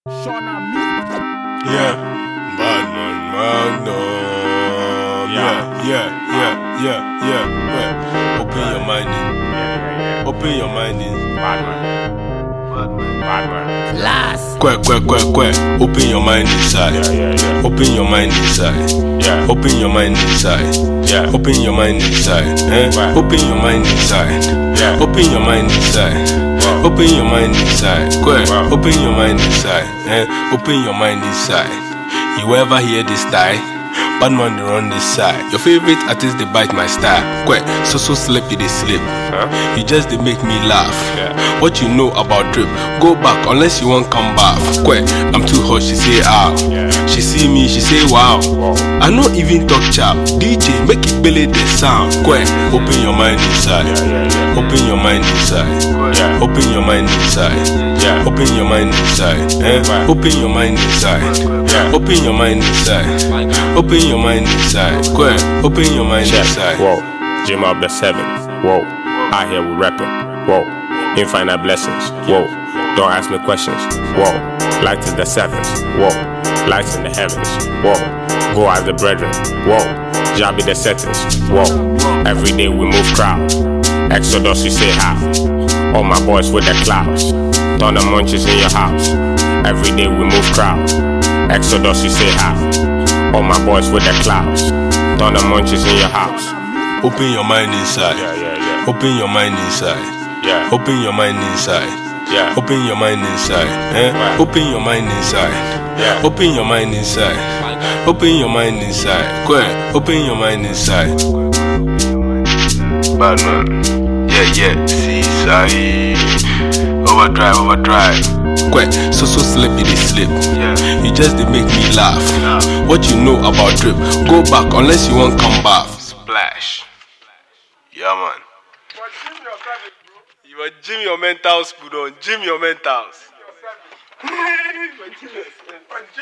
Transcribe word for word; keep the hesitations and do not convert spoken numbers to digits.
Shona Music. Yeah, Badman Magnum. Yeah, yeah, yeah, yeah, yeah. Well, open your mind in. Open your mind in. Badman. Badman. Last. Quack, quack, quack, quack. Open your mind inside. Yeah, yeah, yeah. Open your mind inside. Yeah. Open your mind inside. Yeah. Open your mind inside. Eh? Right. Open your mind inside. Yeah. Open your mind inside. Wow. Open your mind inside. Quack. Wow. Open your mind inside. Eh? Open your mind inside. You ever hear this die? Bad man they run this side. Your favorite artist they bite my style. Quack. So so slip you they slip. Huh? You just they make me laugh. Yeah. What you know about drip? Go back unless you want come back. Quack. I'm too hot. She say ah. Yeah. She see me. She say wow. Wow. I no even talk chap. D J make it belly the sound. Quack. Open your mind inside. Yeah, yeah, yeah. Open your mind inside. Yeah. Open your mind inside. Yeah. Open your mind inside. Eh? Right. Open your mind inside. Yeah. Open your mind inside. Open your mind inside. Quack. Open your mind Check. inside. Whoa. Jim up the seven. Whoa. Out here we rapping. Whoa. Infinite blessings. Whoa. Don't ask me questions. Whoa. Light is the sevens. Whoa. Lights in the heavens. Whoa. Go as the brethren. Whoa. Jah be the settings. Whoa. Every day we move crowd. Exodus, you say how. All my boys with the clouds. Thunder munches in your house. Every day we move crowd. Exodus, you say how. All my boys with the clouds. Thunder munches in your house. Open your mind inside. Yeah, yeah, yeah. Open your mind inside. Yeah. Open your mind inside. Yeah. Open your mind inside. Eh? Right. Open your mind inside. Yeah. Open your mind inside. Open your mind inside. Quack. Open your mind inside. Badman. Yeah, yeah. Seaside. Overdrive, overdrive. Quack. So so slippy they slip. Yeah. You just they make me laugh. What you know about drip? Go back unless you want come back. Splash. Yeah man. You are gym your mentals, put on. Gym your mentals.